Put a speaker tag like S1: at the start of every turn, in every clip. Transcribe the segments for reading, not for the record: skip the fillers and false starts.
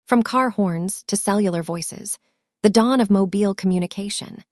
S1: From car horns to cellular voices, the dawn of mobile communication.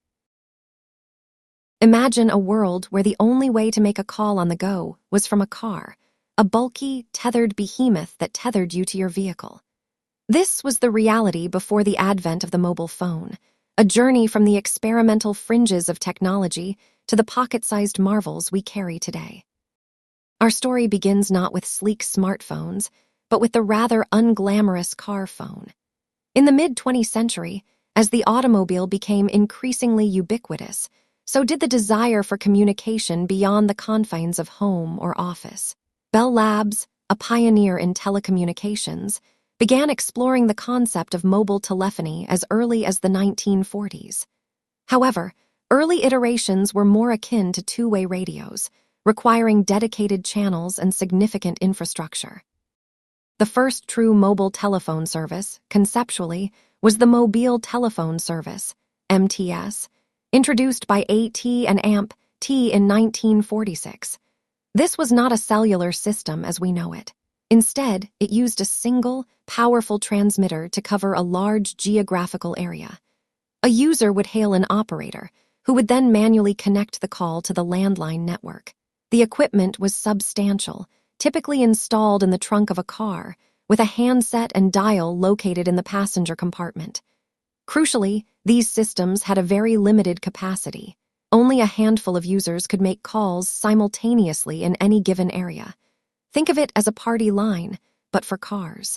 S1: Imagine a world where the only way to make a call on the go was from a car, a bulky, tethered behemoth that tethered you to your vehicle. This was the reality before the advent of the mobile phone, a journey from the experimental fringes of technology to the pocket-sized marvels we carry today. Our story begins not with sleek smartphones, but with the rather unglamorous car phone. In the mid-20th century, as the automobile became increasingly ubiquitous, so did the desire for communication beyond the confines of home or office. Bell Labs, a pioneer in telecommunications, began exploring the concept of mobile telephony as early as the 1940s. However, early iterations were more akin to two-way radios, requiring dedicated channels and significant infrastructure. The first true mobile telephone service, conceptually, was the Mobile Telephone Service, MTS, introduced by AT&T and AMP-T in 1946. This was not a cellular system as we know it. Instead, it used a single, powerful transmitter to cover a large geographical area. A user would hail an operator, who would then manually connect the call to the landline network. The equipment was substantial, typically installed in the trunk of a car, with a handset and dial located in the passenger compartment. Crucially, these systems had a very limited capacity. Only a handful of users could make calls simultaneously in any given area. Think of it as a party line, but for cars.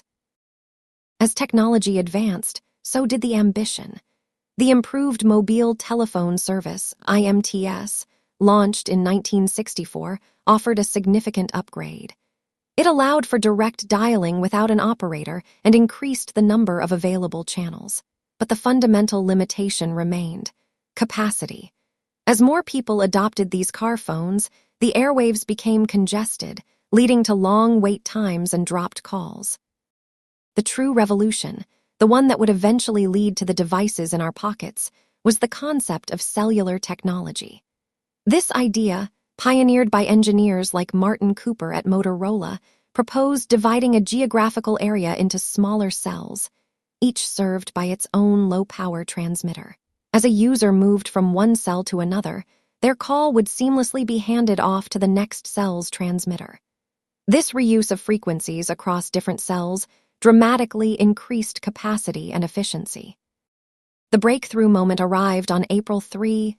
S1: As technology advanced, so did the ambition. The improved Mobile Telephone Service, IMTS, launched in 1964, offered a significant upgrade. It allowed for direct dialing without an operator and increased the number of available channels. But the fundamental limitation remained: capacity. As more people adopted these car phones, the airwaves became congested, leading to long wait times and dropped calls. The true revolution, the one that would eventually lead to the devices in our pockets, was the concept of cellular technology. This idea, pioneered by engineers like Martin Cooper at Motorola, proposed dividing a geographical area into smaller cells, each served by its own low-power transmitter. As a user moved from one cell to another, their call would seamlessly be handed off to the next cell's transmitter. This reuse of frequencies across different cells dramatically increased capacity and efficiency. The breakthrough moment arrived on April 3,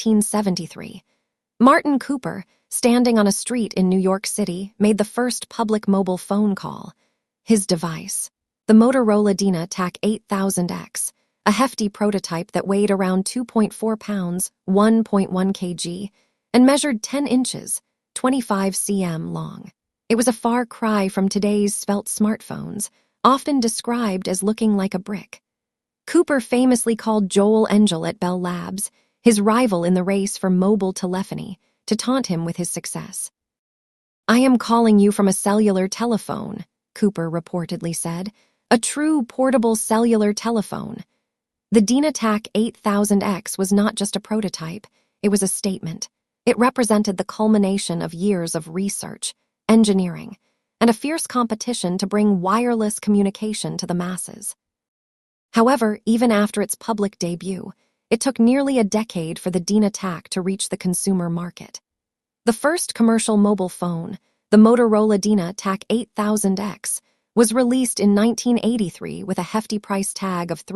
S1: 1973. Martin Cooper, standing on a street in New York City, made the first public mobile phone call. His device, the Motorola DynaTAC 8000X, a hefty prototype that weighed around 2.4 pounds, 1.1 kg, and measured 10 inches, 25 cm long. It was a far cry from today's svelte smartphones, often described as looking like a brick. Cooper famously called Joel Engel at Bell Labs, his rival in the race for mobile telephony, to taunt him with his success. "I am calling you from a cellular telephone," Cooper reportedly said, "a true portable cellular telephone." The DynaTAC 8000X was not just a prototype, it was a statement. It represented the culmination of years of research, engineering, and a fierce competition to bring wireless communication to the masses. However, even after its public debut, it took nearly a decade for the DynaTAC to reach the consumer market. The first commercial mobile phone, the Motorola DynaTAC 8000X, was released in 1983 with a hefty price tag of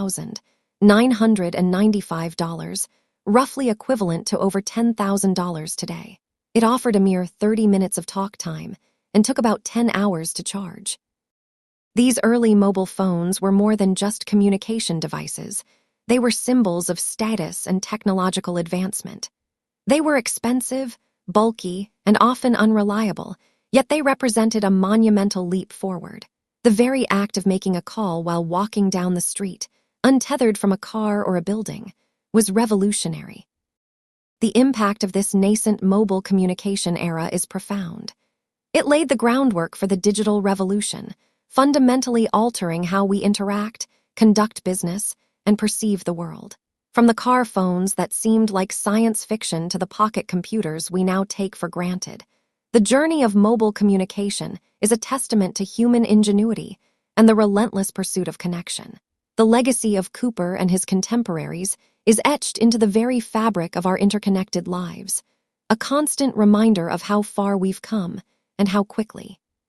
S1: $3,995, roughly equivalent to over $10,000 today. It offered a mere 30 minutes of talk time and took about 10 hours to charge. These early mobile phones were more than just communication devices. They were symbols of status and technological advancement. They were expensive, bulky, and often unreliable, yet they represented a monumental leap forward. The very act of making a call while walking down the street, untethered from a car or a building, was revolutionary. The impact of this nascent mobile communication era is profound. It laid the groundwork for the digital revolution, fundamentally altering how we interact, conduct business, and perceive the world. From the car phones that seemed like science fiction to the pocket computers we now take for granted, the journey of mobile communication is a testament to human ingenuity and the relentless pursuit of connection. The legacy of Cooper and his contemporaries is etched into the very fabric of our interconnected lives, a constant reminder of how far we've come and how quickly.